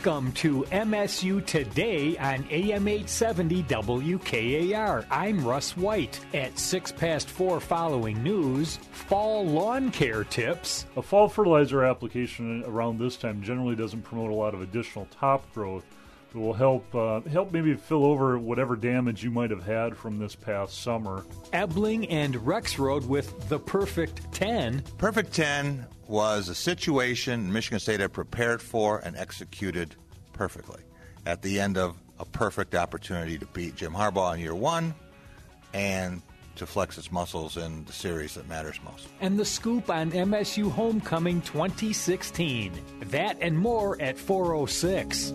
Welcome to MSU Today on AM 870 WKAR. I'm Russ White. At 4 following news, fall lawn care tips. A fall fertilizer application around this time generally doesn't promote a lot of additional top growth. It will help maybe fill over whatever damage you might have had from this past summer. Ebling and Rexroad with the Perfect 10. Perfect 10 was a situation Michigan State had prepared for and executed perfectly at the end of a perfect opportunity to beat Jim Harbaugh in year one and to flex its muscles in the series that matters most. And the scoop on MSU Homecoming 2016. That and more at 4:06.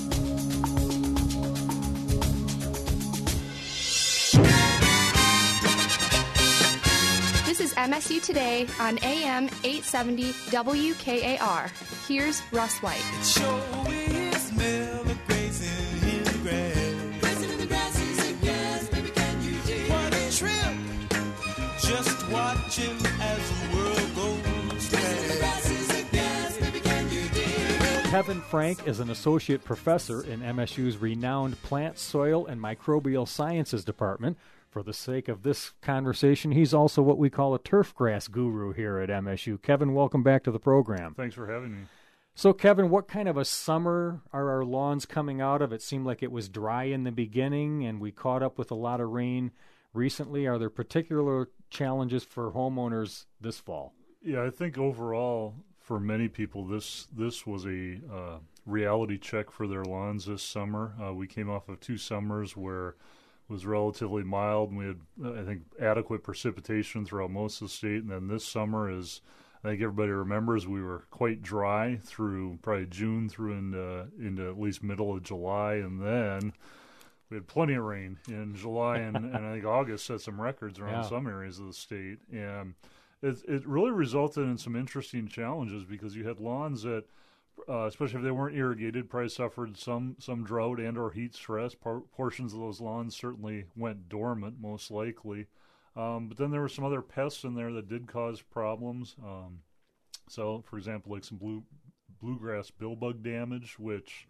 This is MSU Today on AM 870 WKAR. Here's Russ White. It sure is Miller grazing in the grass. Grazing in the grass, he said, yes, baby, can you dig? What a trip. Just watch him as the world goes past. Grazing in the grass, he said, yes, baby, can you dig? Kevin Frank is an associate professor in MSU's renowned Plant, Soil, and Microbial Sciences Department. For the sake of this conversation, he's also what we call a turf grass guru here at MSU. Kevin, welcome back to the program. Thanks for having me. So, Kevin, what kind of a summer are our lawns coming out of? It seemed like it was dry in the beginning, and we caught up with a lot of rain recently. Are there particular challenges for homeowners this fall? Yeah, I think overall, for many people, this was a reality check for their lawns this summer. We came off of 2 summers where was relatively mild, and we had, I think, adequate precipitation throughout most of the state. And then this summer, as I think everybody remembers, we were quite dry through probably June through into at least middle of July, and then we had plenty of rain in July, and I think August set some records around some areas of the state. And it really resulted in some interesting challenges because you had lawns that, especially if they weren't irrigated, probably suffered some drought and or heat stress. Portions of those lawns certainly went dormant, most likely. But then there were some other pests in there that did cause problems. So, for example, like some bluegrass billbug damage, which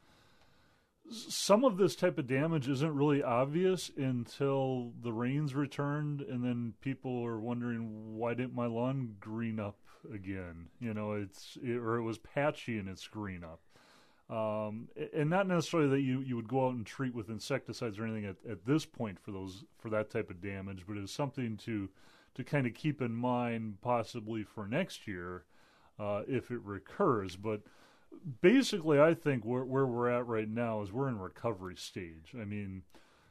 some of this type of damage isn't really obvious until the rains returned, and then people are wondering, why didn't my lawn green up again? You know, it was patchy in its green up. And not necessarily that you would go out and treat with insecticides or anything at this point for that type of damage, but it's something to kind of keep in mind possibly for next year if it recurs. But basically, I think where we're at right now is we're in recovery stage. I mean,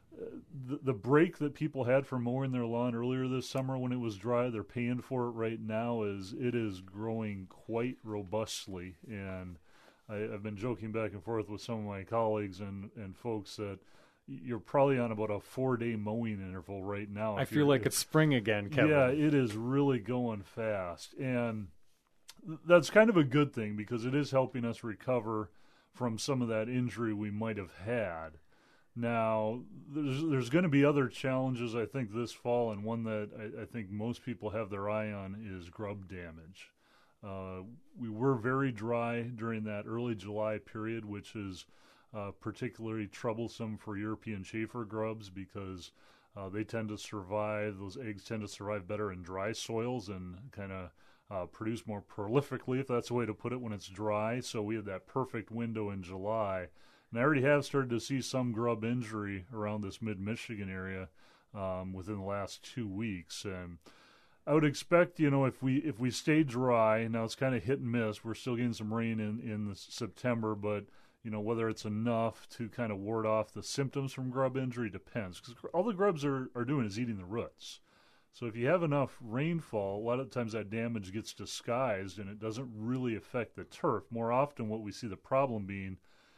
the break that people had for mowing their lawn earlier this summer when it was dry, they're paying for it right now. It is growing quite robustly, and I've been joking back and forth with some of my colleagues and folks that you're probably on about a 4-day mowing interval right now. I feel like it's spring again, Kevin. Yeah, it is really going fast, and that's kind of a good thing because it is helping us recover from some of that injury we might have had. Now, there's going to be other challenges, I think, this fall, and one that I think most people have their eye on is grub damage. We were very dry during that early July period, which is particularly troublesome for European chafer grubs because they tend to survive, those eggs tend to survive better in dry soils and kind of produce more prolifically, if that's the way to put it, when it's dry. So we had that perfect window in July. And I already have started to see some grub injury around this mid-Michigan area within the last 2 weeks. And I would expect, if we stay dry, now it's kind of hit and miss. We're still getting some rain in September, but, whether it's enough to kind of ward off the symptoms from grub injury depends. Because all the grubs are doing is eating the roots. So if you have enough rainfall, a lot of times that damage gets disguised and it doesn't really affect the turf. More often what we see the problem being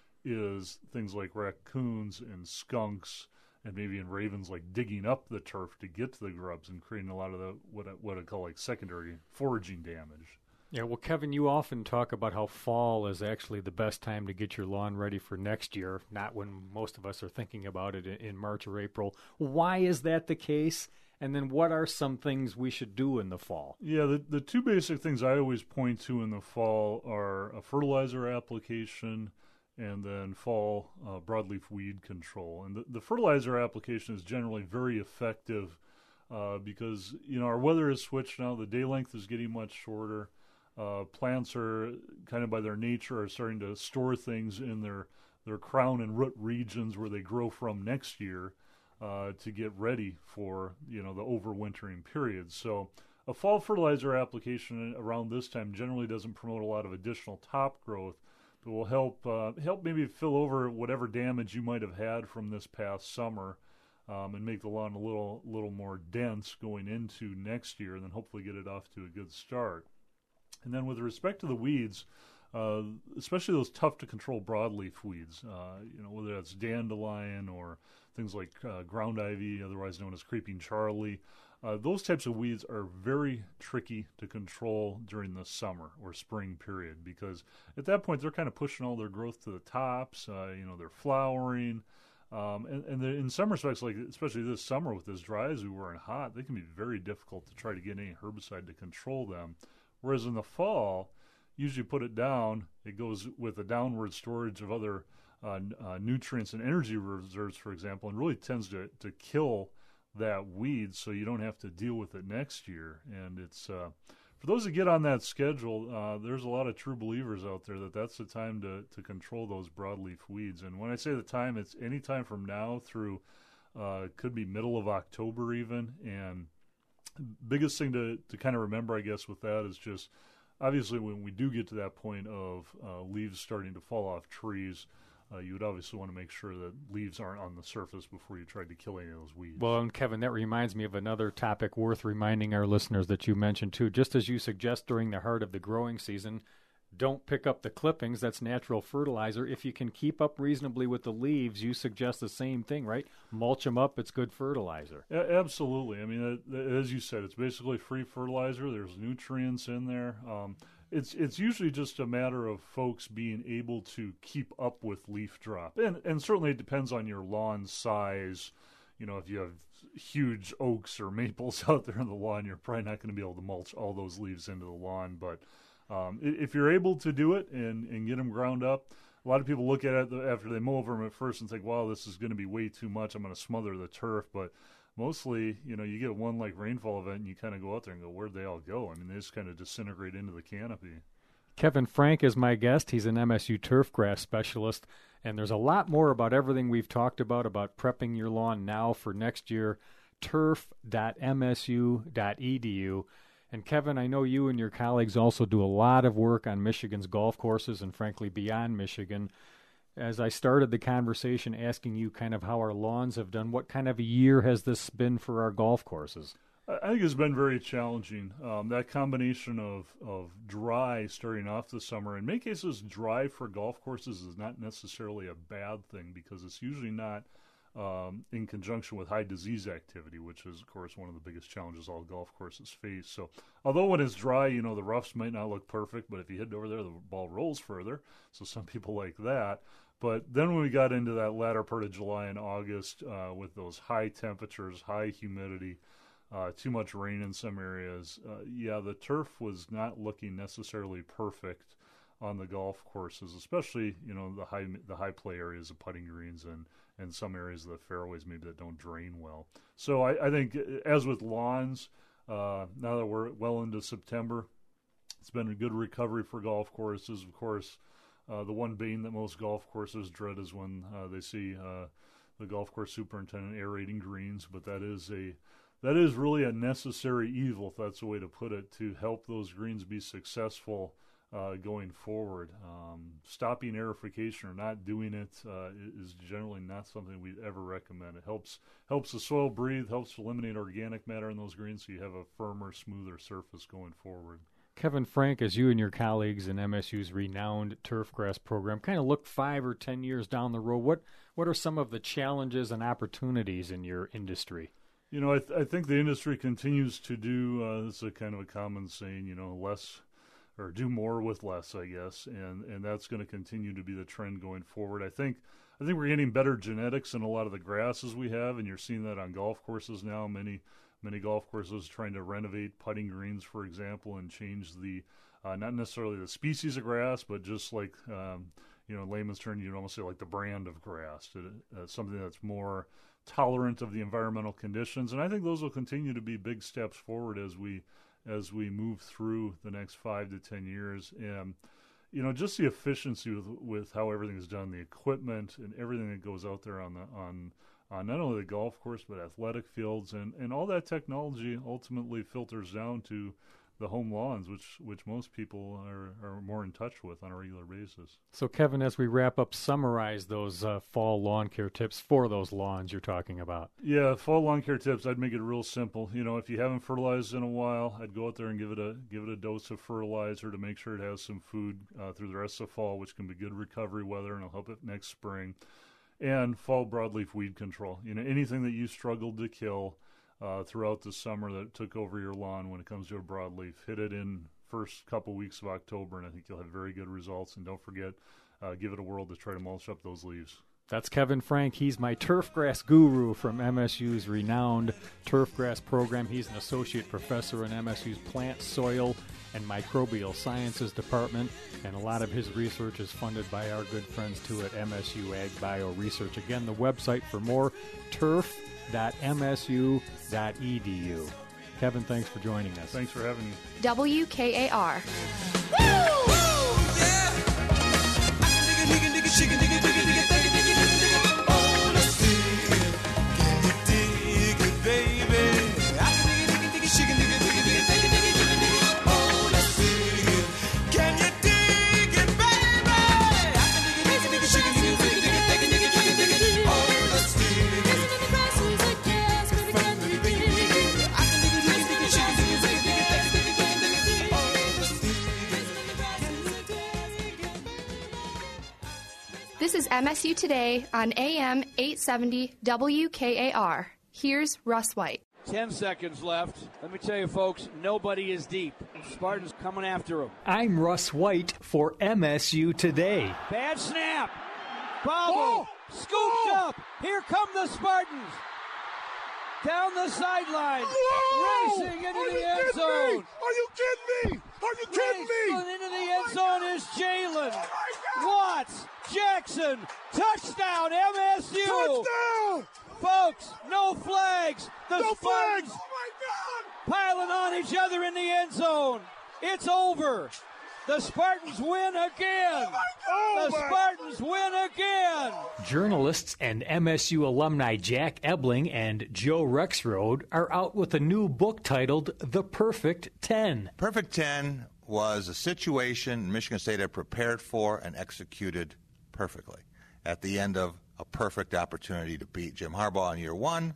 is things like raccoons and skunks and maybe in ravens like digging up the turf to get to the grubs and creating a lot of the what I call like secondary foraging damage. Yeah, well, Kevin, you often talk about how fall is actually the best time to get your lawn ready for next year, not when most of us are thinking about it in March or April. Why is that the case? And then what are some things we should do in the fall? Yeah, the 2 basic things I always point to in the fall are a fertilizer application and then fall broadleaf weed control. And the fertilizer application is generally very effective because, our weather has switched now. The day length is getting much shorter. Plants are kind of by their nature are starting to store things in their crown and root regions where they grow from next year to get ready for, the overwintering period. So a fall fertilizer application around this time generally doesn't promote a lot of additional top growth, but will help maybe fill over whatever damage you might have had from this past summer, and make the lawn a little more dense going into next year, and then hopefully get it off to a good start. And then with respect to the weeds, especially those tough to control broadleaf weeds, whether that's dandelion or things like ground ivy, otherwise known as creeping Charlie, those types of weeds are very tricky to control during the summer or spring period, because at that point they're kind of pushing all their growth to the tops. They're flowering, and in some respects, like especially this summer with as dry as we were and hot, they can be very difficult to try to get any herbicide to control them. Whereas in the fall, usually put it down, it goes with a downward storage of other nutrients and energy reserves, for example, and really tends to kill that weed, so you don't have to deal with it next year. And it's for those that get on that schedule, there's a lot of true believers out there that's the time to control those broadleaf weeds. And when I say the time, it's any time from now through could be middle of October even. And biggest thing to kind of remember, I guess, with that is just obviously when we do get to that point of leaves starting to fall off trees, you would obviously want to make sure that leaves aren't on the surface before you try to kill any of those weeds. Well, and Kevin, that reminds me of another topic worth reminding our listeners that you mentioned too. Just as you suggest during the heart of the growing season, don't pick up the clippings. That's natural fertilizer. If you can keep up reasonably with the leaves, you suggest the same thing, right? Mulch them up. It's good fertilizer. Absolutely. I mean, as you said, it's basically free fertilizer. There's nutrients in there. It's usually just a matter of folks being able to keep up with leaf drop. And certainly it depends on your lawn size. If you have huge oaks or maples out there in the lawn, you're probably not going to be able to mulch all those leaves into the lawn. But if you're able to do it and get them ground up, a lot of people look at it after they mow over them at first and think, wow, this is going to be way too much. I'm going to smother the turf. But mostly, you get one like rainfall event and you kind of go out there and go, where'd they all go? I mean, they just kind of disintegrate into the canopy. Kevin Frank is my guest. He's an MSU turfgrass specialist, and there's a lot more about everything we've talked about prepping your lawn now for next year, turf.msu.edu. And Kevin, I know you and your colleagues also do a lot of work on Michigan's golf courses and frankly beyond Michigan. As I started the conversation asking you kind of how our lawns have done, what kind of a year has this been for our golf courses? I think it's been very challenging. That combination of dry starting off the summer, in many cases dry for golf courses is not necessarily a bad thing because it's usually not in conjunction with high disease activity, which is, of course, one of the biggest challenges all golf courses face. So although when it's dry, the roughs might not look perfect, but if you hit over there, the ball rolls further. So some people like that. But then when we got into that latter part of July and August with those high temperatures, high humidity, too much rain in some areas, the turf was not looking necessarily perfect on the golf courses, especially, the high play areas of putting greens and some areas of the fairways maybe that don't drain well. So I think, as with lawns, now that we're well into September, it's been a good recovery for golf courses. Of course, the one bane that most golf courses dread is when they see the golf course superintendent aerating greens, but that is really a necessary evil, if that's the way to put it, to help those greens be successful going forward. Stopping aerification or not doing it is generally not something we'd ever recommend. It helps the soil breathe, helps eliminate organic matter in those greens so you have a firmer, smoother surface going forward. Kevin Frank, as you and your colleagues in MSU's renowned turfgrass program kind of look 5 or 10 years down the road, what are some of the challenges and opportunities in your industry? I think the industry continues to do, this is a kind of a common saying, less or do more with less, I guess, and that's going to continue to be the trend going forward. I think we're getting better genetics in a lot of the grasses we have, and you're seeing that on golf courses now. Many golf courses trying to renovate putting greens, for example, and change the not necessarily the species of grass, but just like in layman's term, you'd almost say like the brand of grass, something that's more tolerant of the environmental conditions. And I think those will continue to be big steps forward as we move through the next 5 to 10 years. And just the efficiency with how everything is done, the equipment and everything that goes out there on not only the golf course but athletic fields, and all that technology ultimately filters down to the home lawns, which most people are more in touch with on a regular basis. So, Kevin, as we wrap up, summarize those fall lawn care tips for those lawns you're talking about. Yeah, fall lawn care tips, I'd make it real simple. If you haven't fertilized in a while, I'd go out there and give it a dose of fertilizer to make sure it has some food through the rest of fall, which can be good recovery weather, and it'll help it next spring. And fall broadleaf weed control. Anything that you struggled to kill throughout the summer that took over your lawn when it comes to a broadleaf, hit it in first couple weeks of October, and I think you'll have very good results. And don't forget, give it a whirl to try to mulch up those leaves. That's Kevin Frank. He's my turfgrass guru from MSU's renowned turfgrass program. He's an associate professor in MSU's plant, soil, and microbial sciences department, and a lot of his research is funded by our good friends too at MSU Ag Bio Research. Again, the website for more, turf.msu.edu. Kevin, thanks for joining us. Thanks for having me. WKAR. This is MSU Today on AM 870 WKAR. Here's Russ White. 10 seconds left. Let me tell you, folks, nobody is deep. Spartans coming after him. I'm Russ White for MSU Today. Bad snap. Bobble. Scooped up. Here come the Spartans. Down the sideline. Racing into the end zone. Are you kidding me? Are you kidding me? Racing into the end zone is Jalen Watts. Jackson. Touchdown, MSU. Touchdown. Folks, no flags. The No Spartans flags. Oh, my God. piling on each other in the end zone. It's over. The Spartans win again. The Spartans win again. Journalists and MSU alumni Jack Ebling and Joe Rexroad are out with a new book titled The Perfect 10. Perfect 10 was a situation Michigan State had prepared for and executed perfectly at the end of a perfect opportunity to beat Jim Harbaugh in year one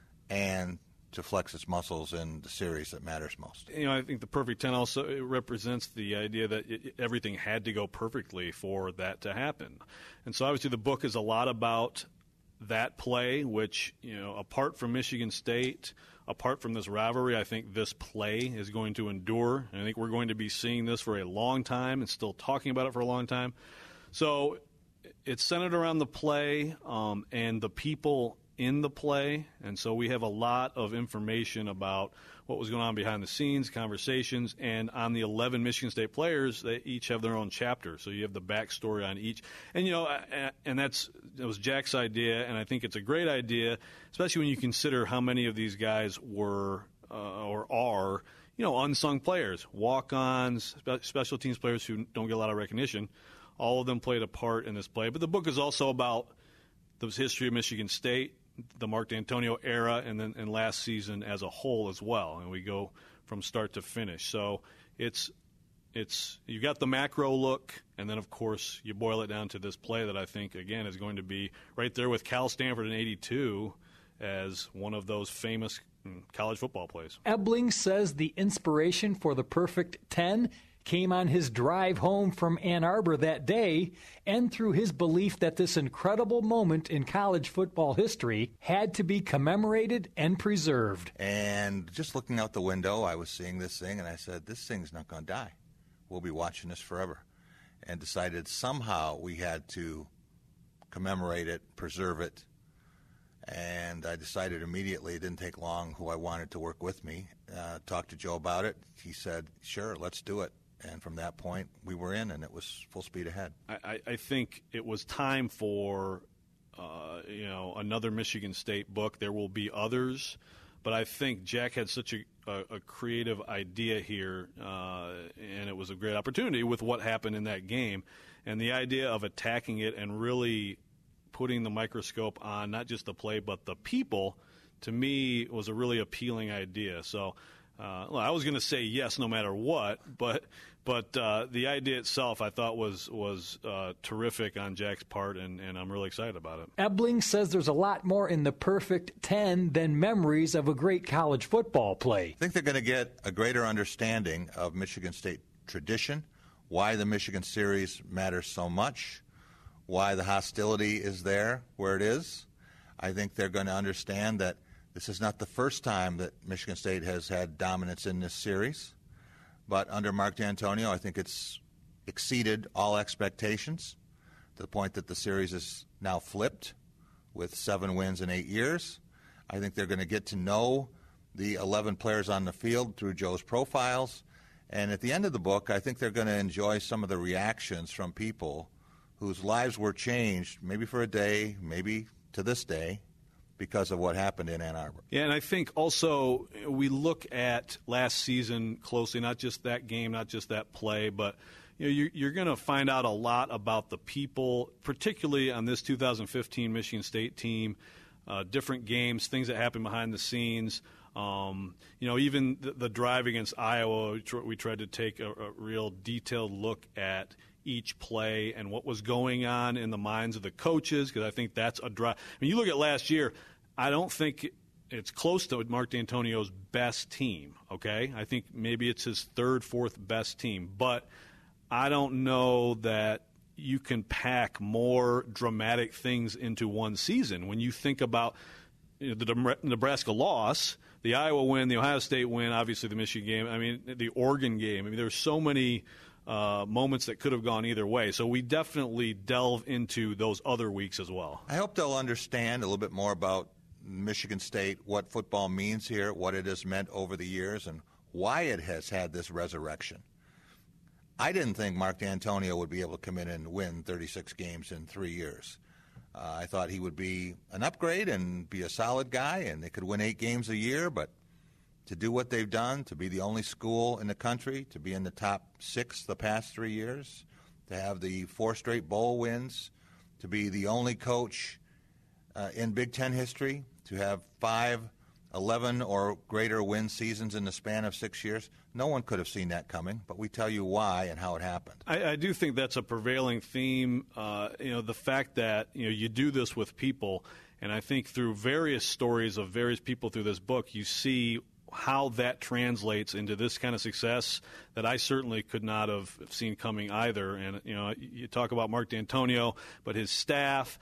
and to flex its muscles in the series that matters most. I think the perfect 10 also represents the idea that everything had to go perfectly for that to happen. And so obviously the book is a lot about that play, which, apart from Michigan State, apart from this rivalry, I think this play is going to endure. And I think we're going to be seeing this for a long time and still talking about it for a long time. So it's centered around the play and the people in the play, and so we have a lot of information about what was going on behind the scenes, conversations, and on the 11 Michigan State players, they each have their own chapter. So you have the backstory on each, and and that was Jack's idea, and I think it's a great idea, especially when you consider how many of these guys were or are, unsung players, walk-ons, special teams players who don't get a lot of recognition. All of them played a part in this play, but the book is also about the history of Michigan State, the Mark D'Antonio era, and last season as a whole as well, and we go from start to finish. So it's you got the macro look, and then of course you boil it down to this play that I think again is going to be right there with Cal Stanford in '82 as one of those famous college football plays. Ebling says the inspiration for the Perfect 10 came on his drive home from Ann Arbor that day and through his belief that this incredible moment in college football history had to be commemorated and preserved. And just looking out the window, I was seeing this thing, and I said, this thing's not going to die. We'll be watching this forever. And decided somehow we had to commemorate it, preserve it. And I decided immediately, it didn't take long, who I wanted to work with me. Talked to Joe about it. He said, sure, let's do it. And from that point, we were in, and it was full speed ahead. I think it was time for another Michigan State book. There will be others, but I think Jack had such a creative idea here, and it was a great opportunity with what happened in that game. And the idea of attacking it and really putting the microscope on not just the play but the people, to me, was a really appealing idea. So I was going to say yes no matter what, but the idea itself I thought was terrific on Jack's part, and I'm really excited about it. Ebling says there's a lot more in the Perfect 10 than memories of a great college football play. I think they're going to get a greater understanding of Michigan State tradition, why the Michigan series matters so much, why the hostility is there where it is. I think they're going to understand that this is not the first time that Michigan State has had dominance in this series. But under Mark D'Antonio, I think it's exceeded all expectations to the point that the series is now flipped with 7 wins in 8 years. I think they're going to get to know the 11 players on the field through Joe's profiles. And at the end of the book, I think they're going to enjoy some of the reactions from people whose lives were changed, maybe for a day, maybe to this day, because of what happened in Ann Arbor. Yeah, and I think also we look at last season closely, not just that game, not just that play, but you're going to find out a lot about the people, particularly on this 2015 Michigan State team, different games, things that happen behind the scenes. Even the drive against Iowa, we tried to take a real detailed look at each play and what was going on in the minds of the coaches, because I think that's a drive. I mean, you look at last year, I don't think it's close to Mark D'Antonio's best team, okay? I think maybe it's his third, fourth best team, but I don't know that you can pack more dramatic things into one season. When you think about the Nebraska loss, the Iowa win, the Ohio State win, obviously the Michigan game, I mean, the Oregon game. I mean, there's so many moments that could have gone either way. So we definitely delve into those other weeks as well. I hope they'll understand a little bit more about Michigan State, what football means here, what it has meant over the years, and why it has had this resurrection. I didn't think Mark D'Antonio would be able to come in and win 36 games in 3 years. I thought he would be an upgrade and be a solid guy, and they could win 8 games a year, but to do what they've done, to be the only school in the country, to be in the top 6 the past 3 years, to have the 4 straight bowl wins, to be the only coach in Big Ten history, to have 5, 11 or greater win seasons in the span of 6 years. No one could have seen that coming, but we tell you why and how it happened. I do think that's a prevailing theme, the fact that you do this with people, and I think through various stories of various people through this book, you see how that translates into this kind of success that I certainly could not have seen coming either. And, you talk about Mark D'Antonio, but his staff,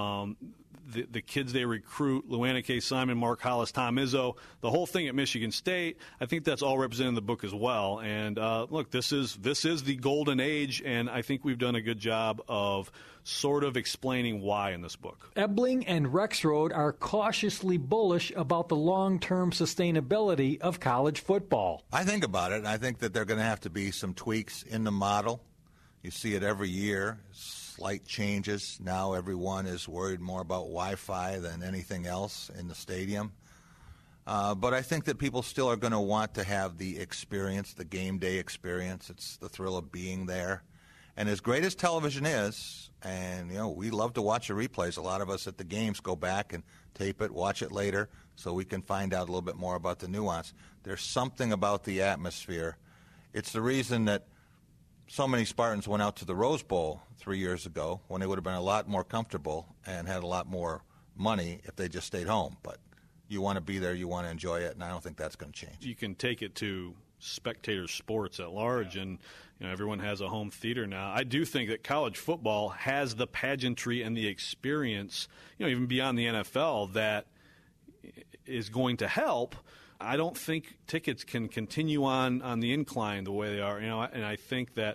the kids they recruit, Luana K. Simon, Mark Hollis, Tom Izzo, the whole thing at Michigan State, I think that's all represented in the book as well. And, look, this is the golden age, and I think we've done a good job of sort of explaining why in this book. Ebling and Rexroad are cautiously bullish about the long-term sustainability of college football. I think about it, and I think that there are going to have to be some tweaks in the model. You see it every year, slight changes. Now everyone is worried more about Wi-Fi than anything else in the stadium. But I think that people still are going to want to have the experience, the game day experience. It's the thrill of being there. And as great as television is, and, we love to watch the replays. A lot of us at the games go back and tape it, watch it later, so we can find out a little bit more about the nuance. There's something about the atmosphere. It's the reason that so many Spartans went out to the Rose Bowl 3 years ago when they would have been a lot more comfortable and had a lot more money if they just stayed home. But you want to be there, you want to enjoy it, and I don't think that's going to change. You can take it to spectator sports at large, and everyone has a home theater now. I do think that college football has the pageantry and the experience, even beyond the NFL, that is going to help. I don't think tickets can continue on the incline the way they are, and I think that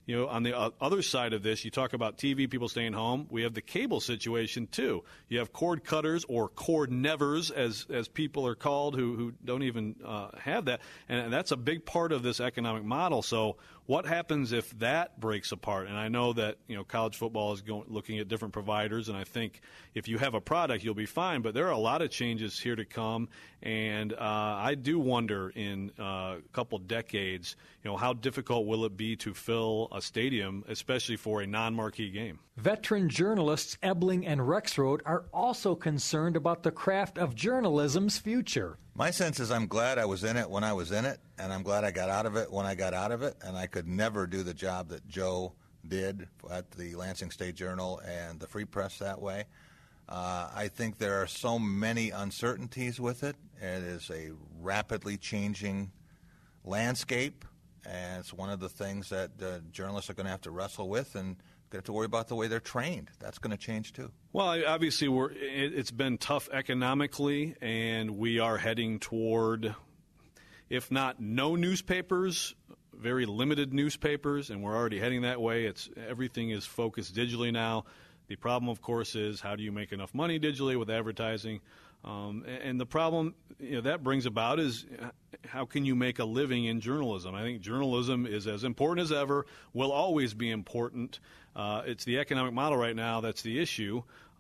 on the other side of this, you talk about TV, people staying home. We have the cable situation, too. You have cord cutters or cord nevers, as people are called, who don't even have that. And that's a big part of this economic model. So what happens if that breaks apart? And I know that, college football is looking at different providers, and I think if you have a product, you'll be fine. But there are a lot of changes here to come, and I do wonder in a couple decades, how difficult will it be to fill a stadium, especially for a non-marquee game. Veteran journalists Ebling and Rexroad are also concerned about the craft of journalism's future. My sense is I'm glad I was in it when I was in it, and I'm glad I got out of it when I got out of it, and I could never do the job that Joe did at the Lansing State Journal and the Free Press that way. I think there are so many uncertainties with it. It is a rapidly changing landscape, and it's one of the things that journalists are going to have to wrestle with and going to have to worry about the way they're trained. That's going to change, too. Well, obviously, it's been tough economically, and we are heading toward, if not no newspapers, very limited newspapers, and we're already heading that way. Everything is focused digitally now. The problem, of course, is how do you make enough money digitally with advertising? And the problem that brings about is how can you make a living in journalism? I think journalism is as important as ever, will always be important. It's the economic model right now that's the issue.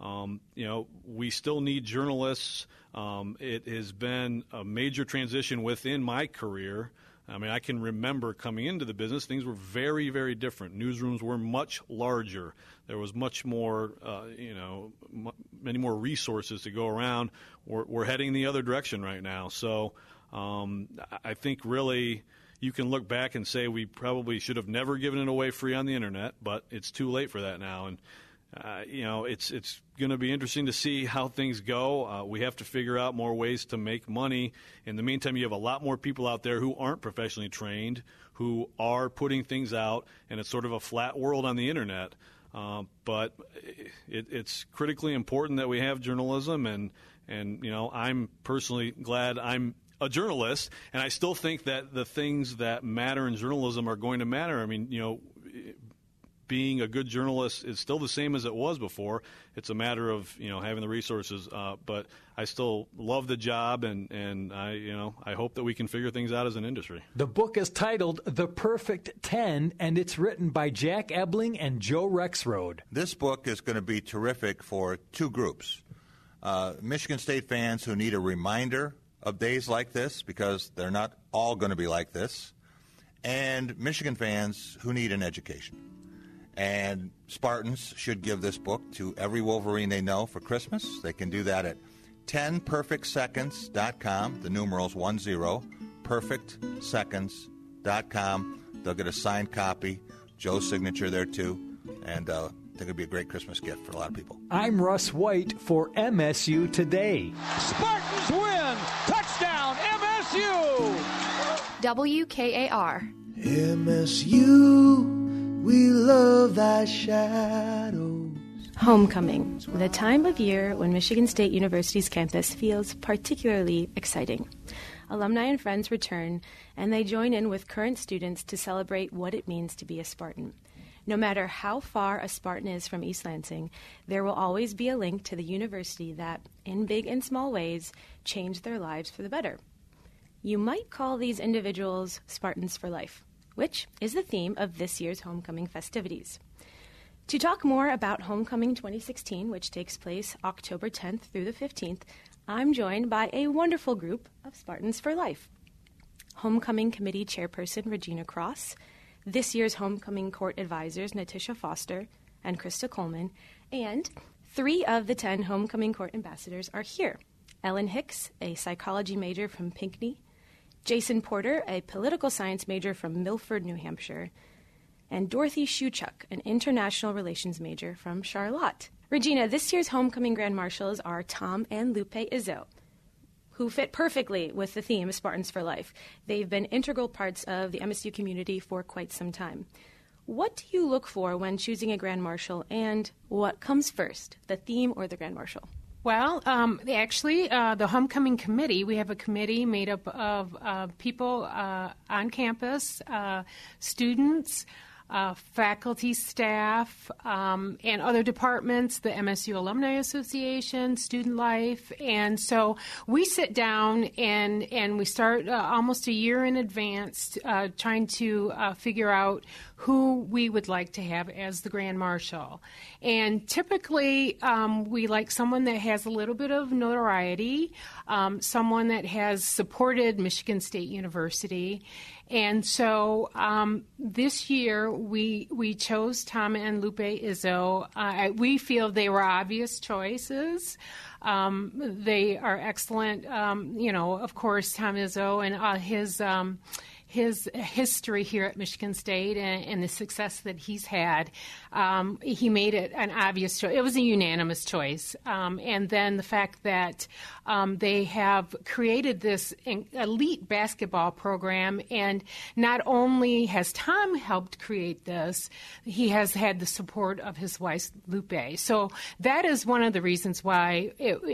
We still need journalists. It has been a major transition within my career. I mean, I can remember coming into the business, things were very, very different. Newsrooms were much larger. There was much more, many more resources to go around. We're heading the other direction right now. So I think really you can look back and say we probably should have never given it away free on the Internet, but it's too late for that now. And it's going to be interesting to see how things go. We have to figure out more ways to make money. In the meantime, you have a lot more people out there who aren't professionally trained, who are putting things out, and it's sort of a flat world on the Internet. But it's critically important that we have journalism, and I'm personally glad I'm a journalist, and I still think that the things that matter in journalism are going to matter. I mean, being a good journalist is still the same as it was before. It's a matter of having the resources. But I still love the job, and I hope that we can figure things out as an industry. The book is titled The Perfect 10, and it's written by Jack Ebling and Joe Rexroad. This book is going to be terrific for two groups. Michigan State fans who need a reminder of days like this, because they're not all going to be like this, and Michigan fans who need an education. And Spartans should give this book to every Wolverine they know for Christmas. They can do that at 10perfectseconds.com, the numerals 10, perfectseconds.com. They'll get a signed copy, Joe's signature there too, and I think it'll be a great Christmas gift for a lot of people. I'm Russ White for MSU Today. Spartans win! Touchdown, MSU! WKAR. MSU, we love thy shadows. Homecoming, the time of year when Michigan State University's campus feels particularly exciting. Alumni and friends return, and they join in with current students to celebrate what it means to be a Spartan. No matter how far a Spartan is from East Lansing, there will always be a link to the university that, in big and small ways, changed their lives for the better. You might call these individuals Spartans for life, which is the theme of this year's homecoming festivities. To talk more about Homecoming 2016, which takes place October 10th through the 15th, I'm joined by a wonderful group of Spartans for life. Homecoming Committee Chairperson Regina Cross, this year's Homecoming Court Advisors Natisha Foster and Krista Coleman, and 3 of the 10 Homecoming Court Ambassadors are here. Ellen Hicks, a psychology major from Pinckney, Jason Porter, a political science major from Milford, New Hampshire, and Dorothy Shuchuk, an international relations major from Charlotte. Regina, this year's Homecoming Grand Marshals are Tom and Lupe Izzo, who fit perfectly with the theme of Spartans for Life. They've been integral parts of the MSU community for quite some time. What do you look for when choosing a Grand Marshal, and what comes first, the theme or the Grand Marshal? Well, actually, the Homecoming Committee, we have a committee made up of people on campus, students, faculty, staff, and other departments, the MSU Alumni Association, Student Life. And so we sit down and we start almost a year in advance trying to figure out who we would like to have as the Grand Marshal. And typically, we like someone that has a little bit of notoriety, someone that has supported Michigan State University. And so this year we chose Tom and Lupe Izzo. We feel they were obvious choices. They are excellent. Of course, Tom Izzo and his history here at Michigan State and the success that he's had, he made it an obvious choice. It was a unanimous choice. And then the fact that they have created this elite basketball program, and not only has Tom helped create this, he has had the support of his wife, Lupe. So that is one of the reasons why,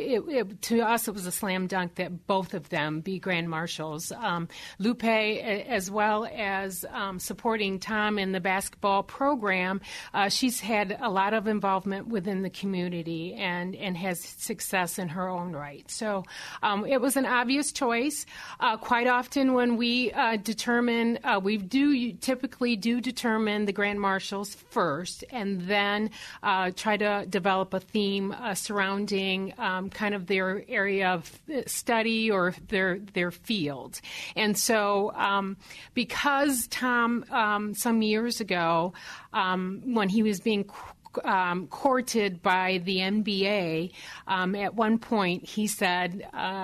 to us, it was a slam dunk that both of them be Grand Marshals. Lupe, as well as supporting Tom in the basketball program, she's had a lot of involvement within the community and has success in her own right. So it was an obvious choice. Quite often when we determine, typically determine the Grand Marshals first, and then try to develop a theme surrounding kind of their area of study or their field. And so because Tom, some years ago, when he was being courted by the NBA, at one point he said,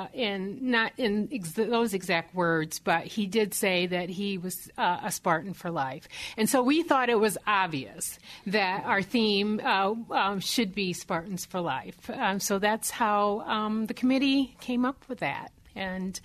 not in those exact words, but he did say that he was a Spartan for life. And so we thought it was obvious that our theme should be Spartans for life. So that's how the committee came up with that. And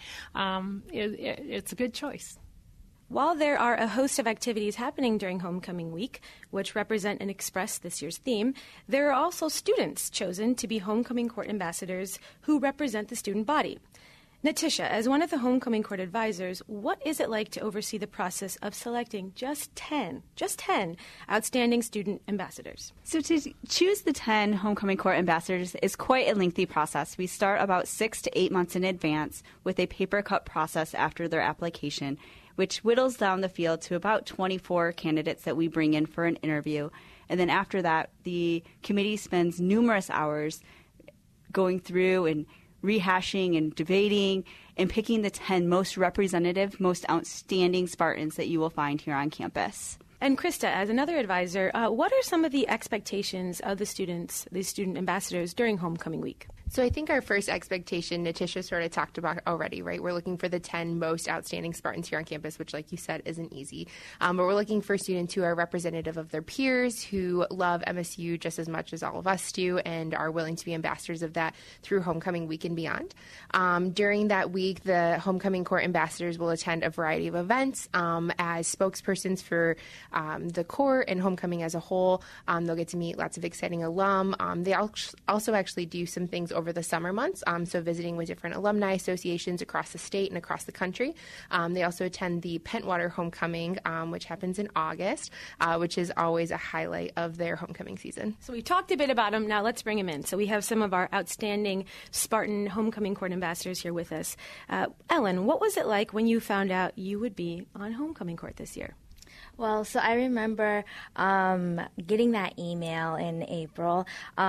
it's a good choice. While there are a host of activities happening during Homecoming Week, which represent and express this year's theme, there are also students chosen to be Homecoming Court ambassadors who represent the student body. Natisha, as one of the Homecoming Court advisors, what is it like to oversee the process of selecting just 10 outstanding student ambassadors? So to choose the 10 Homecoming Court ambassadors is quite a lengthy process. We start about 6 to 8 months in advance with a paper cut process after their application, which whittles down the field to about 24 candidates that we bring in for an interview. And then after that, the committee spends numerous hours going through and rehashing and debating and picking the 10 most representative, most outstanding Spartans that you will find here on campus. And Krista, as another advisor, what are some of the expectations of the student ambassadors during Homecoming Week? So I think our first expectation, Natisha sort of talked about already, right? We're looking for the 10 most outstanding Spartans here on campus, which, like you said, isn't easy. But we're looking for students who are representative of their peers, who love MSU just as much as all of us do, and are willing to be ambassadors of that through Homecoming Week and beyond. During that week, the Homecoming Court ambassadors will attend a variety of events as spokespersons for the court and Homecoming as a whole. They'll get to meet lots of exciting alum. They also actually do some things over the summer months, so visiting with different alumni associations across the state and across the country. They also attend the Pentwater Homecoming, which happens in August, which is always a highlight of their homecoming season. So we talked a bit about them. Now let's bring them in. So we have some of our outstanding Spartan Homecoming Court ambassadors here with us. Ellen, what was it like when you found out you would be on Homecoming Court this year? Well, so I remember getting that email in April.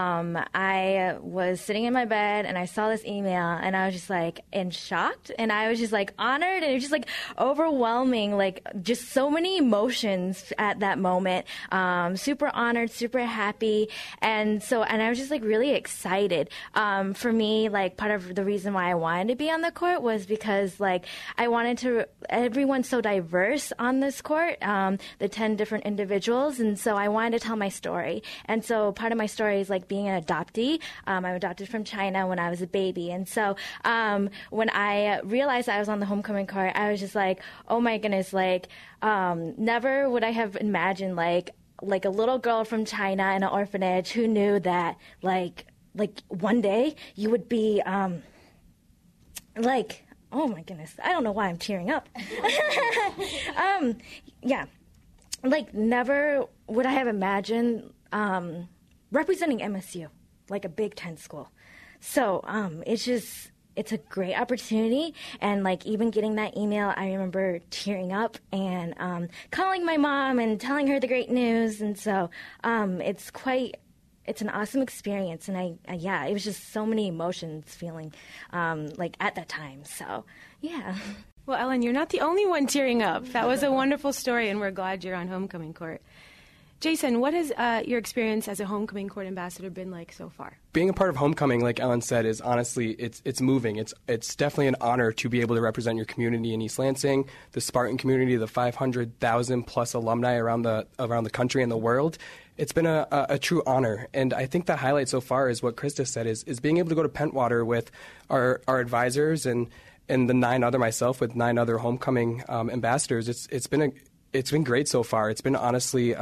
I was sitting in my bed and I saw this email and I was just like shocked, and I was just like honored, and it was just like overwhelming, like just so many emotions at that moment. Super honored, super happy, and I was just like really excited. For me, like part of the reason why I wanted to be on the court was because like I wanted to. Everyone's so diverse on this court. The 10 different individuals, and so I wanted to tell my story. And so part of my story is like being an adoptee. I'm adopted from China when I was a baby, and so when I realized I was on the Homecoming Court, I was just like, oh my goodness, like never would I have imagined like a little girl from China in an orphanage who knew that like one day you would be like, oh my goodness, I don't know why I'm tearing up. Yeah. never would I have imagined representing MSU, like a Big Ten school. So it's a great opportunity, and even getting that email, I remember tearing up and calling my mom and telling her the great news, and so it's an awesome experience, and it was just so many emotions feeling at that time. So yeah. Well, Ellen, you're not the only one tearing up. That was a wonderful story, and we're glad you're on homecoming court. Jason, what has your experience as a homecoming court ambassador been like so far? Being a part of homecoming, like Ellen said, is honestly it's moving. It's definitely an honor to be able to represent your community in East Lansing, the Spartan community, the 500,000 plus alumni around the country and the world. It's been a true honor, and I think the highlight so far is what Krista said is being able to go to Pentwater with our advisors and the 9 other homecoming ambassadors. It's been great so far. It's been honestly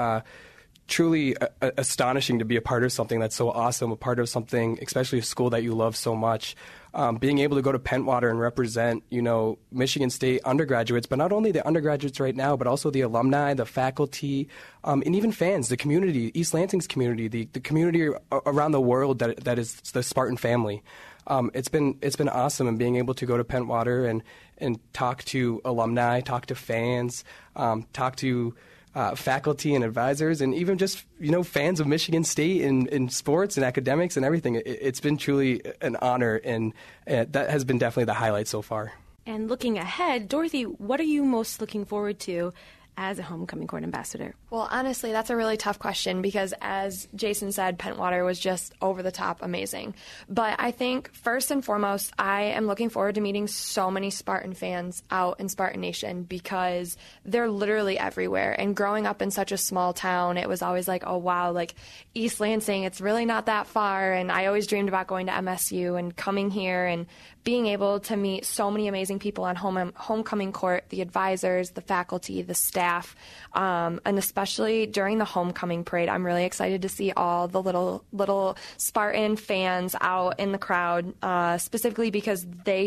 truly astonishing to be a part of something that's so awesome, a part of something, especially a school that you love so much. Being able to go to Pentwater and represent, Michigan State undergraduates, but not only the undergraduates right now, but also the alumni, the faculty, and even fans, the community, East Lansing's community, the community around the world that is the Spartan family. It's been awesome, and being able to go to Pentwater and talk to alumni, talk to fans, talk to faculty and advisors, and even just fans of Michigan State in sports and academics and everything. It's been truly an honor, and that has been definitely the highlight so far. And looking ahead, Dorothy, what are you most looking forward to as a homecoming court ambassador? Well, honestly, that's a really tough question because, as Jason said, Pentwater was just over the top amazing. But I think first and foremost, I am looking forward to meeting so many Spartan fans out in Spartan Nation because they're literally everywhere. And growing up in such a small town, it was always like, oh, wow, East Lansing, it's really not that far. And I always dreamed about going to MSU and coming here and being able to meet so many amazing people on homecoming court, the advisors, the faculty, the staff, and especially during the homecoming parade. I'm really excited to see all the little Spartan fans out in the crowd, specifically because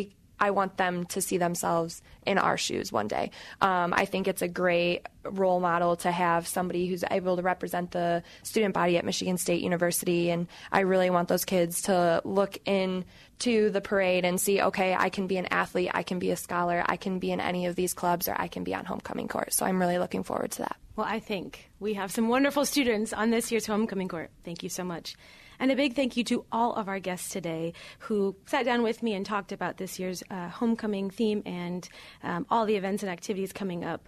I want them to see themselves in our shoes one day. I think it's a great role model to have somebody who's able to represent the student body at Michigan State University, and I really want those kids to look into the parade and see, okay, I can be an athlete, I can be a scholar, I can be in any of these clubs, or I can be on homecoming court. So I'm really looking forward to that. Well, I think we have some wonderful students on this year's homecoming court. Thank you so much. And a big thank you to all of our guests today who sat down with me and talked about this year's homecoming theme and all the events and activities coming up.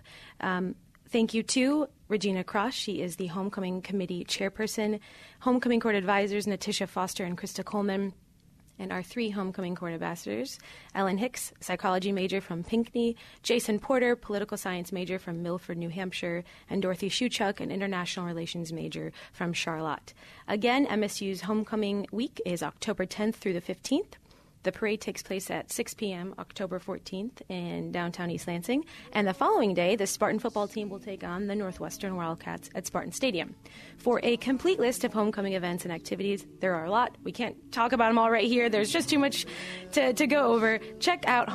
Thank you to Regina Cross. She is the Homecoming Committee Chairperson. Homecoming Court Advisors, Natisha Foster and Krista Coleman. And our 3 homecoming court ambassadors, Ellen Hicks, psychology major from Pinckney, Jason Porter, political science major from Milford, New Hampshire, and Dorothy Shuchuk, an international relations major from Charlotte. Again, MSU's homecoming week is October 10th through the 15th. The parade takes place at 6 p.m. October 14th in downtown East Lansing. And the following day, the Spartan football team will take on the Northwestern Wildcats at Spartan Stadium. For a complete list of homecoming events and activities, there are a lot. We can't talk about them all right here. There's just too much to go over. Check out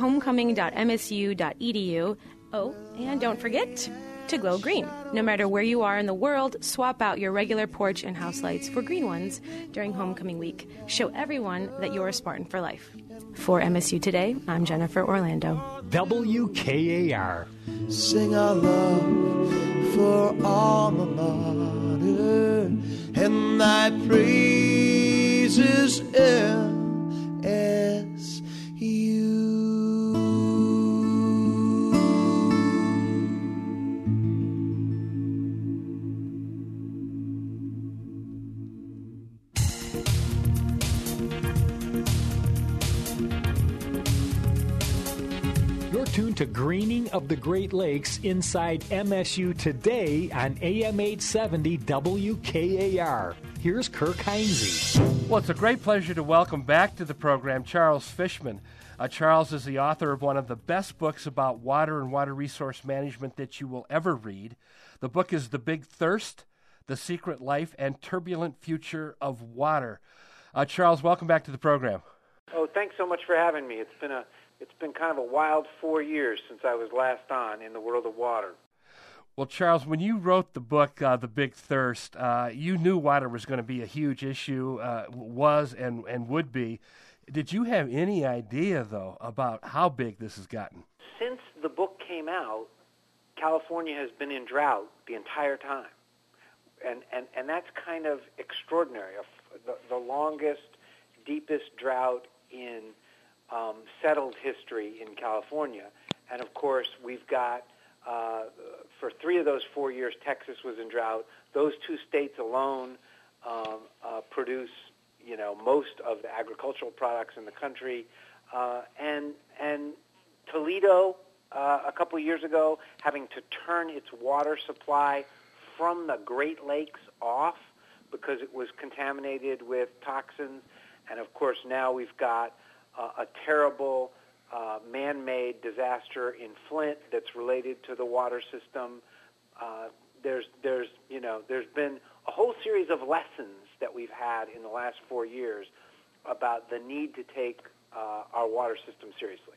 homecoming.msu.edu. Oh, and don't forget to glow green. No matter where you are in the world, swap out your regular porch and house lights for green ones during homecoming week. Show everyone that you're a Spartan for life. For MSU Today, I'm Jennifer Orlando. WKAR. Sing our love for alma mater, and thy praises MSU. Tuned to Greening of the Great Lakes inside MSU Today on AM 870 WKAR. Here's Kirk Heinze. Well, it's a great pleasure to welcome back to the program Charles Fishman. Charles is the author of one of the best books about water and water resource management that you will ever read. The book is The Big Thirst, The Secret Life and Turbulent Future of Water. Charles, welcome back to the program. Oh, thanks so much for having me. It's been kind of a wild 4 years since I was last on in the world of water. Well, Charles, when you wrote the book, The Big Thirst, you knew water was going to be a huge issue, was and would be. Did you have any idea, though, about how big this has gotten? Since the book came out, California has been in drought the entire time. And that's kind of extraordinary. The longest, deepest drought in settled history in California. And, of course, we've got, for 3 of those 4 years, Texas was in drought. Those 2 states alone produce, most of the agricultural products in the country. And Toledo, a couple of years ago, having to turn its water supply from the Great Lakes off because it was contaminated with toxins. And, of course, now we've got a terrible man-made disaster in Flint that's related to the water system. There's been a whole series of lessons that we've had in the last 4 years about the need to take our water system seriously.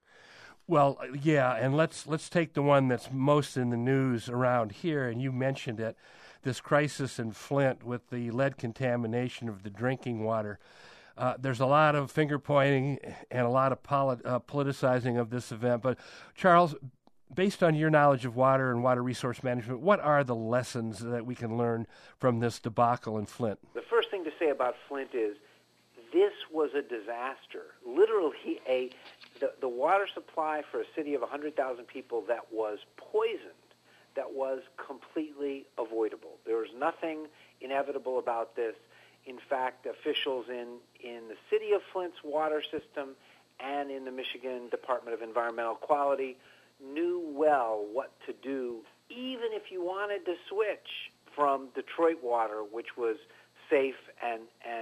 Well, yeah, and let's take the one that's most in the news around here, and you mentioned it, this crisis in Flint with the lead contamination of the drinking water. There's a lot of finger-pointing and a lot of politicizing of this event. But, Charles, based on your knowledge of water and water resource management, what are the lessons that we can learn from this debacle in Flint? The first thing to say about Flint is this was a disaster. Literally, the water supply for a city of 100,000 people that was poisoned, that was completely avoidable. There was nothing inevitable about this. In fact, officials in the city of Flint's water system and in the Michigan Department of Environmental Quality knew well what to do, even if you wanted to switch from Detroit water, which was safe and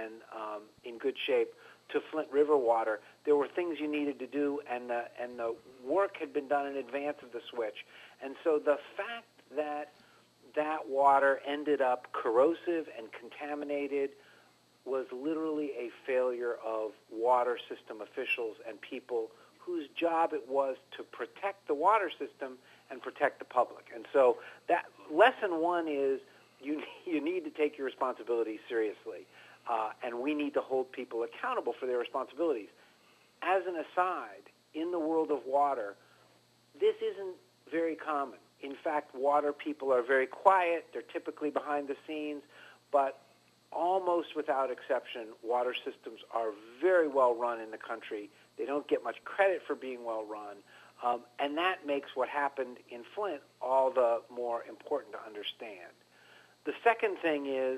in good shape, to Flint River water. There were things you needed to do, and the work had been done in advance of the switch. And so the fact that water ended up corrosive and contaminated was literally a failure of water system officials and people whose job it was to protect the water system and protect the public. And so that lesson one is you need to take your responsibilities seriously, and we need to hold people accountable for their responsibilities. As an aside, in the world of water, this isn't very common. In fact, water people are very quiet. They're typically behind the scenes, but almost without exception, water systems are very well run in the country. They don't get much credit for being well run, and that makes what happened in Flint all the more important to understand. The second thing is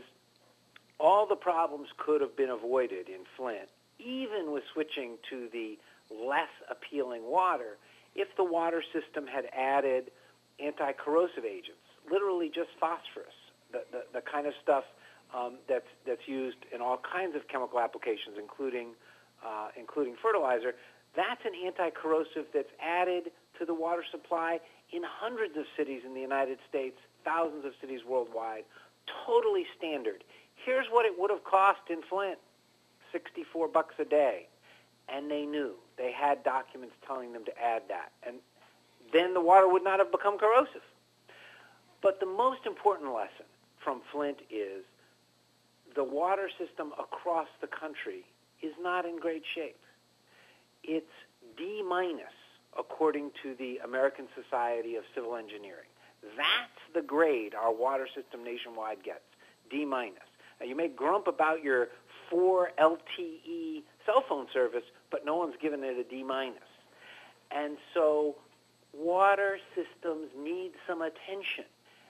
all the problems could have been avoided in Flint, even with switching to the less appealing water, if the water system had added anti-corrosive agents, literally just phosphorus, the kind of stuff that's used in all kinds of chemical applications, including fertilizer. That's an anti-corrosive that's added to the water supply in hundreds of cities in the United States, thousands of cities worldwide, totally standard. Here's what it would have cost in Flint, $64 a day. And they knew. They had documents telling them to add that. And then the water would not have become corrosive. But the most important lesson from Flint is the water system across the country is not in great shape. It's D- according to the American Society of Civil Engineering. That's the grade our water system nationwide gets, D-. Now, you may grump about your 4 LTE cell phone service, but no one's given it a D-. And so water systems need some attention.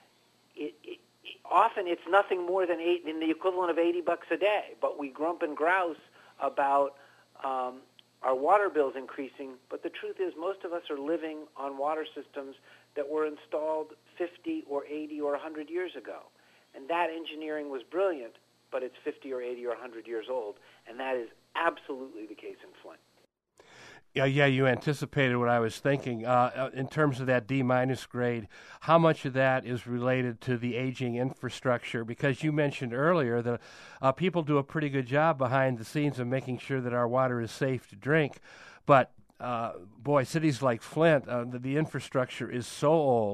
Often it's nothing more than the equivalent of $80 a day, but we grump and grouse about our water bills increasing, but the truth is most of us are living on water systems that were installed 50 or 80 or 100 years ago. And that engineering was brilliant, but it's 50 or 80 or 100 years old, and that is absolutely the case in Flint. Yeah, you anticipated what I was thinking. In terms of that D- grade, how much of that is related to the aging infrastructure? Because you mentioned earlier that people do a pretty good job behind the scenes of making sure that our water is safe to drink. But, cities like Flint, the infrastructure is so old.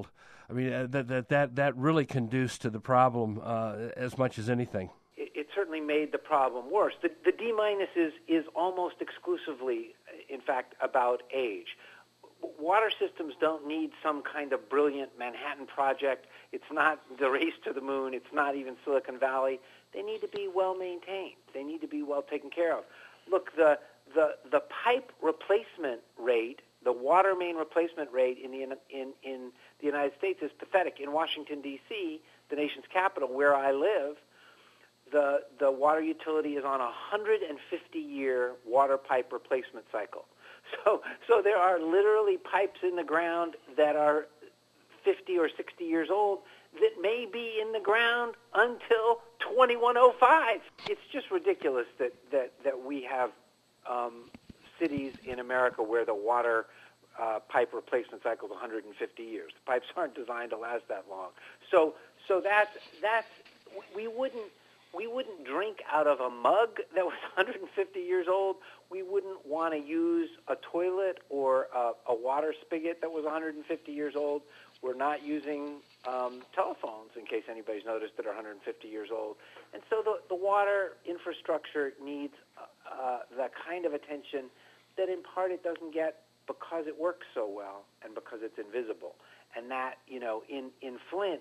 I mean, that really conduced to the problem as much as anything. It certainly made the problem worse. The D- is almost exclusively, in fact, about age. Water systems don't need some kind of brilliant Manhattan Project. It's not the race to the moon. It's not even Silicon Valley. They need to be well maintained. They need to be well taken care of. Look, the pipe replacement rate, the water main replacement rate in the United States is pathetic. In Washington, D.C., the nation's capital, where I live, the water utility is on a 150-year water pipe replacement cycle. So there are literally pipes in the ground that are 50 or 60 years old that may be in the ground until 2105. It's just ridiculous that we have cities in America where the water pipe replacement cycle is 150 years. The pipes aren't designed to last that long. So that's we wouldn't drink out of a mug that was 150 years old. We wouldn't want to use a toilet or a water spigot that was 150 years old. We're not using telephones, in case anybody's noticed, that are 150 years old. And so the water infrastructure needs the kind of attention that in part it doesn't get because it works so well and because it's invisible. And that, in Flint,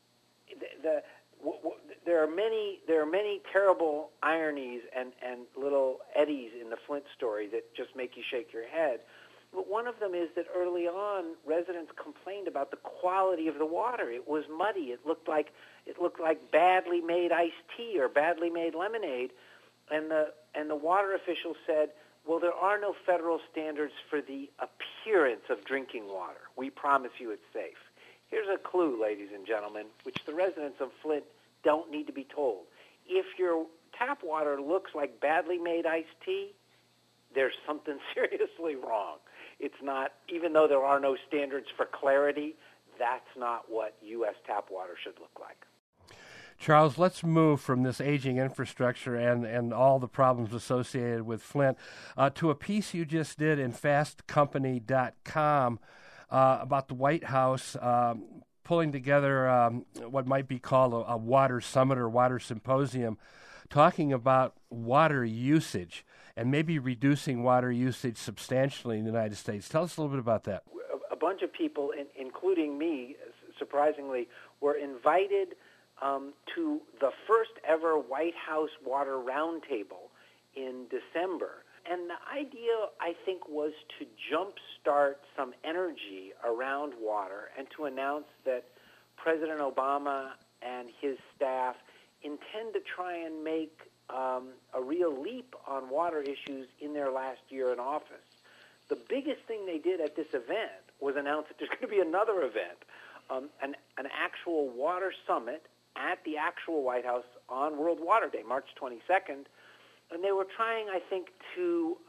there are many terrible ironies and little eddies in the Flint story that just make you shake your head. But one of them is that early on, residents complained about the quality of the water. It was muddy. It looked like badly made iced tea or badly made lemonade. And the water officials said, well, there are no federal standards for the appearance of drinking water. We promise you it's safe. Here's a clue, ladies and gentlemen, which the residents of Flint don't need to be told. If your tap water looks like badly made iced tea, there's something seriously wrong. It's not, even though there are no standards for clarity, that's not what U.S. tap water should look like. Charles, let's move from this aging infrastructure and all the problems associated with Flint to a piece you just did in fastcompany.com about the White House pulling together what might be called a water summit or water symposium, talking about water usage and maybe reducing water usage substantially in the United States. Tell us a little bit about that. A bunch of people, including me, surprisingly, were invited to the first ever White House Water Roundtable in December. And the idea, I think, was to jumpstart some energy around water and to announce that President Obama and his staff intend to try and make a real leap on water issues in their last year in office. The biggest thing they did at this event was announce that there's going to be another event, an actual water summit at the actual White House on World Water Day, March 22nd. And they were trying, I think, to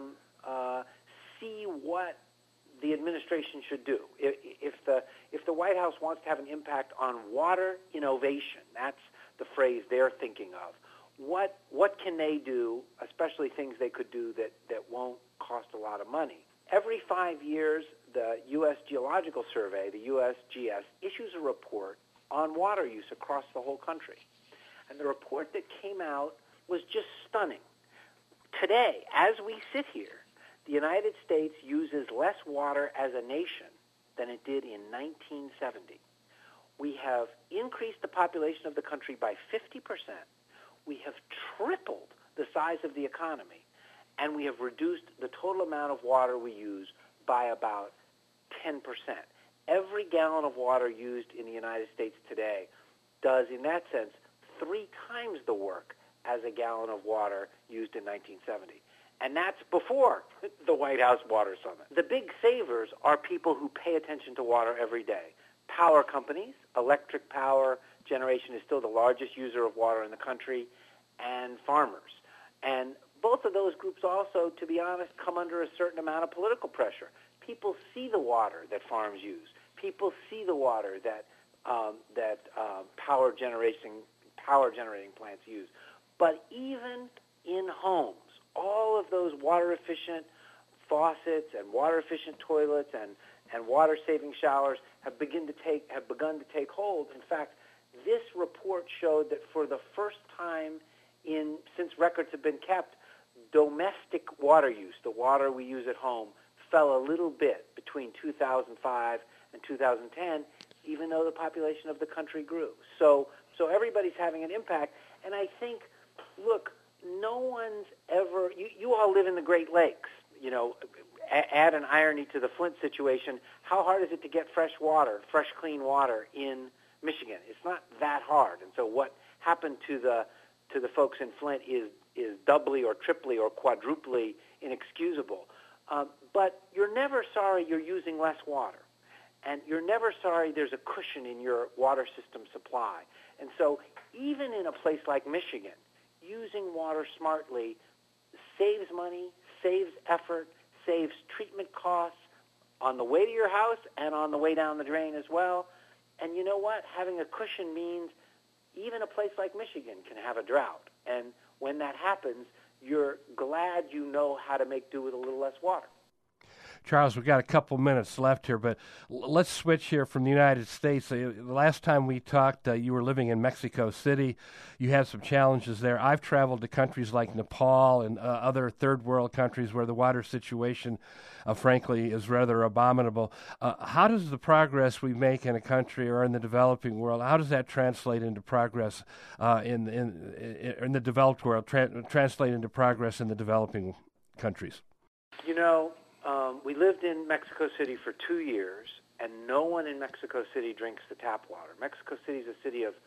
see what the administration should do. If the White House wants to have an impact on water innovation, that's the phrase they're thinking of. What can they do, especially things they could do that won't cost a lot of money? Every 5 years, the U.S. Geological Survey, the USGS, issues a report on water use across the whole country. And the report that came out was just stunning. Today, as we sit here, the United States uses less water as a nation than it did in 1970. We have increased the population of the country by 50%. We have tripled the size of the economy, and we have reduced the total amount of water we use by about 10%. Every gallon of water used in the United States today does, in that sense, 3 times the work as a gallon of water used in 1970. And that's before the White House Water Summit. The big savers are people who pay attention to water every day. Power companies, electric power generation is still the largest user of water in the country, and farmers. And both of those groups also, to be honest, come under a certain amount of political pressure. People see the water that farms use. People see the water that power generating plants use. But even in homes, all of those water-efficient faucets and water-efficient toilets and water-saving showers have begun to take hold. In fact, this report showed that for the first time since records have been kept, domestic water use, the water we use at home, fell a little bit between 2005 and 2010, even though the population of the country grew. So everybody's having an impact. And I think, look, no one's ever, you all live in the Great Lakes, you know, add an irony to the Flint situation. How hard is it to get fresh water, fresh, clean water in Michigan? It's not that hard. And so what happened to the folks in Flint is doubly or triply or quadruply inexcusable. But you're never sorry you're using less water. And you're never sorry there's a cushion in your water system supply. And so even in a place like Michigan, using water smartly saves money, saves effort, saves treatment costs on the way to your house and on the way down the drain as well. And you know what? Having a cushion means even a place like Michigan can have a drought. And when that happens, you're glad you know how to make do with a little less water. Charles, we've got a couple minutes left here, but let's switch here from the United States. The last time we talked, you were living in Mexico City. You had some challenges there. I've traveled to countries like Nepal and other third world countries where the water situation, frankly, is rather abominable. How does the progress we make in a country or in the developing world, how does that translate into progress in the developed world, translate into progress in the developing countries? You know, we lived in Mexico City for 2 years, and no one in Mexico City drinks the tap water. Mexico City is a city of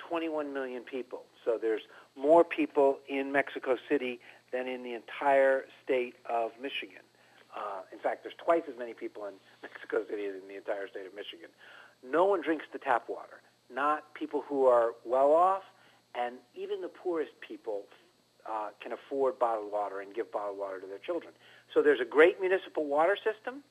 21 million people, so there's more people in Mexico City than in the entire state of Michigan. In fact, there's twice as many people in Mexico City as in the entire state of Michigan. No one drinks the tap water, not people who are well off, and even the poorest people can afford bottled water and give bottled water to their children. So there's a great municipal water system,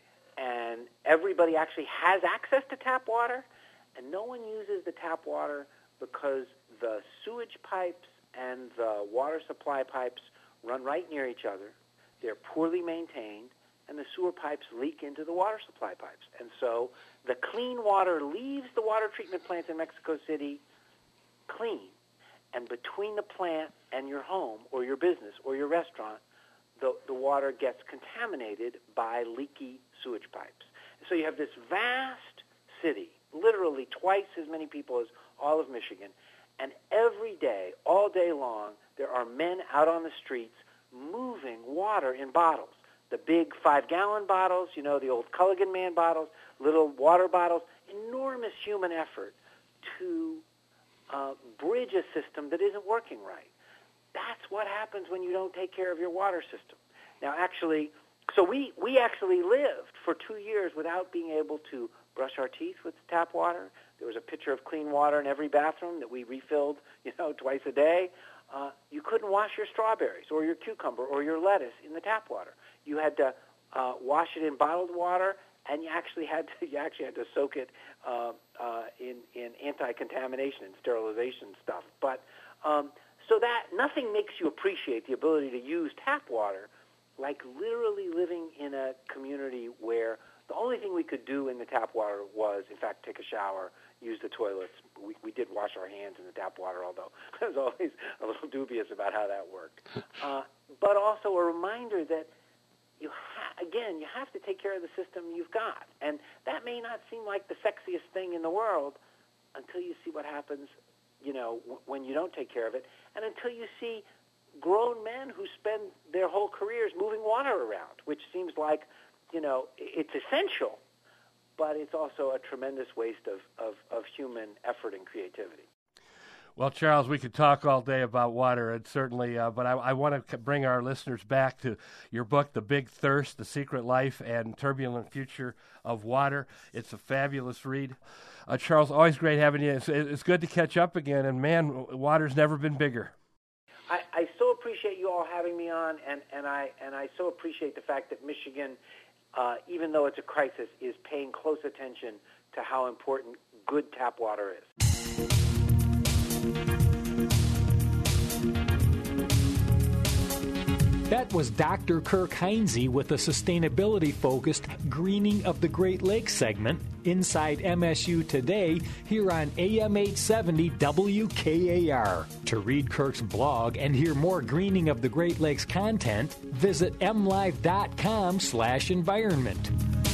and everybody actually has access to tap water, and no one uses the tap water because the sewage pipes and the water supply pipes run right near each other. They're poorly maintained, and the sewer pipes leak into the water supply pipes. And so the clean water leaves the water treatment plants in Mexico City clean, and between the plant and your home or your business or your restaurant, the water gets contaminated by leaky sewage pipes. So you have this vast city, literally twice as many people as all of Michigan, and every day, all day long, there are men out on the streets moving water in bottles. The big 5-gallon bottles, you know, the old Culligan Man bottles, little water bottles, enormous human effort to bridge a system that isn't working right. That's what happens when you don't take care of your water system. Now, actually, so we actually lived for 2 years without being able to brush our teeth with tap water. There was a pitcher of clean water in every bathroom that we refilled, you know, twice a day. You couldn't wash your strawberries or your cucumber or your lettuce in the tap water. You had to wash it in bottled water, and you actually had to soak it in anti-contamination and sterilization stuff. But so that nothing makes you appreciate the ability to use tap water like literally living in a community where the only thing we could do in the tap water was, in fact, take a shower, use the toilets. We did wash our hands in the tap water, although I was always a little dubious about how that worked. But also a reminder that you have to take care of the system you've got. And that may not seem like the sexiest thing in the world until you see what happens, you know, when you don't take care of it, and until you see grown men who spend their whole careers moving water around, which seems like, you know, it's essential, but it's also a tremendous waste of human effort and creativity. Well, Charles, we could talk all day about water, and certainly, but I want to bring our listeners back to your book, The Big Thirst, The Secret Life and Turbulent Future of Water. It's a fabulous read. Charles, always great having you. It's good to catch up again, and man, water's never been bigger. I so appreciate you all having me on, and I so appreciate the fact that Michigan, even though it's a crisis, is paying close attention to how important good tap water is. That was Dr. Kirk Heinze with a sustainability-focused Greening of the Great Lakes segment inside MSU Today here on AM 870 WKAR. To read Kirk's blog and hear more Greening of the Great Lakes content, visit mlive.com/environment.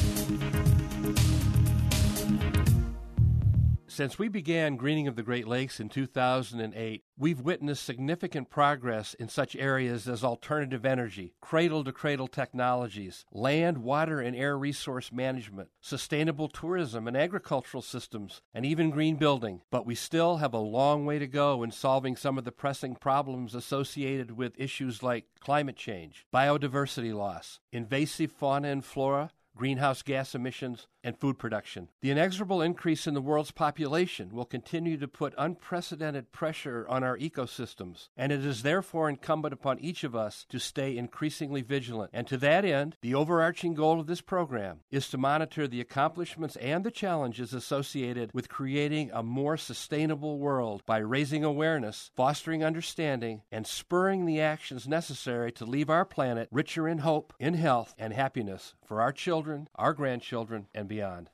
Since we began Greening of the Great Lakes in 2008, we've witnessed significant progress in such areas as alternative energy, cradle-to-cradle technologies, land, water, and air resource management, sustainable tourism and agricultural systems, and even green building. But we still have a long way to go in solving some of the pressing problems associated with issues like climate change, biodiversity loss, invasive fauna and flora, greenhouse gas emissions, and food production. The inexorable increase in the world's population will continue to put unprecedented pressure on our ecosystems, and it is therefore incumbent upon each of us to stay increasingly vigilant. And to that end, the overarching goal of this program is to monitor the accomplishments and the challenges associated with creating a more sustainable world by raising awareness, fostering understanding, and spurring the actions necessary to leave our planet richer in hope, in health, and happiness for our children, our grandchildren, and beyond.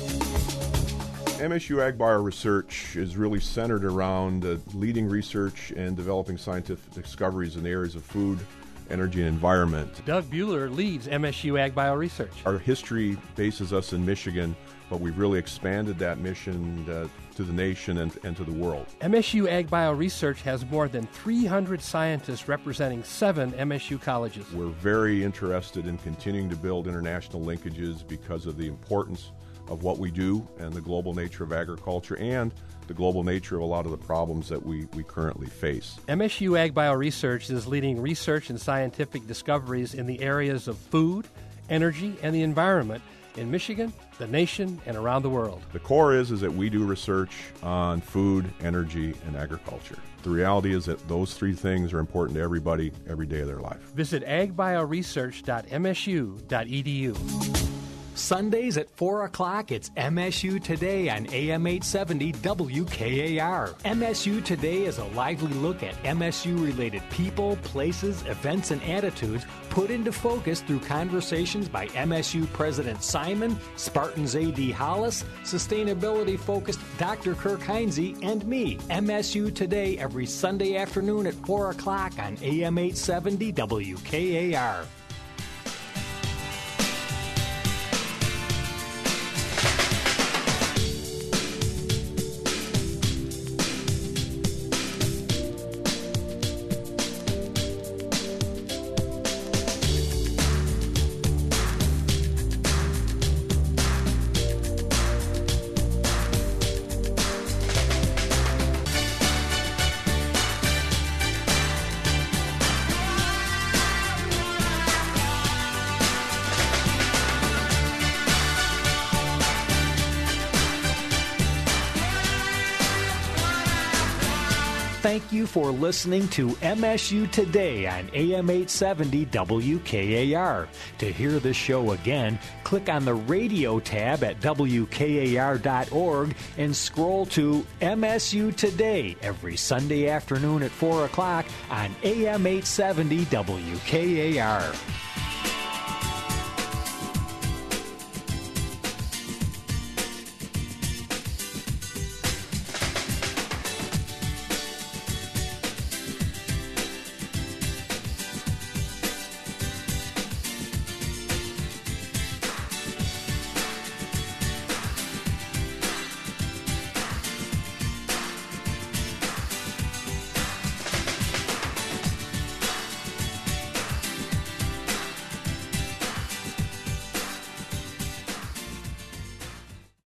MSU AgBio Research is really centered around leading research and developing scientific discoveries in the areas of food, energy, and environment. Doug Buehler leads MSU AgBio Research. Our history bases us in Michigan, but we've really expanded that mission to the nation and to the world. MSU AgBio Research has more than 300 scientists representing 7 MSU colleges. We're very interested in continuing to build international linkages because of the importance of what we do and the global nature of agriculture and the global nature of a lot of the problems that we currently face. MSU AgBio Research is leading research and scientific discoveries in the areas of food, energy, and the environment in Michigan, the nation, and around the world. The core is that we do research on food, energy, and agriculture. The reality is that those 3 things are important to everybody every day of their life. Visit agbioresearch.msu.edu. Sundays at 4 o'clock, it's MSU Today on AM 870 WKAR. MSU Today is a lively look at MSU-related people, places, events, and attitudes put into focus through conversations by MSU President Simon, Spartans A.D. Hollis, sustainability-focused Dr. Kirk Heinze, and me. MSU Today every Sunday afternoon at 4 o'clock on AM 870 WKAR. Thank you for listening to MSU Today on AM 870 WKAR. To hear this show again, click on the radio tab at WKAR.org and scroll to MSU Today every Sunday afternoon at 4 o'clock on AM 870 WKAR.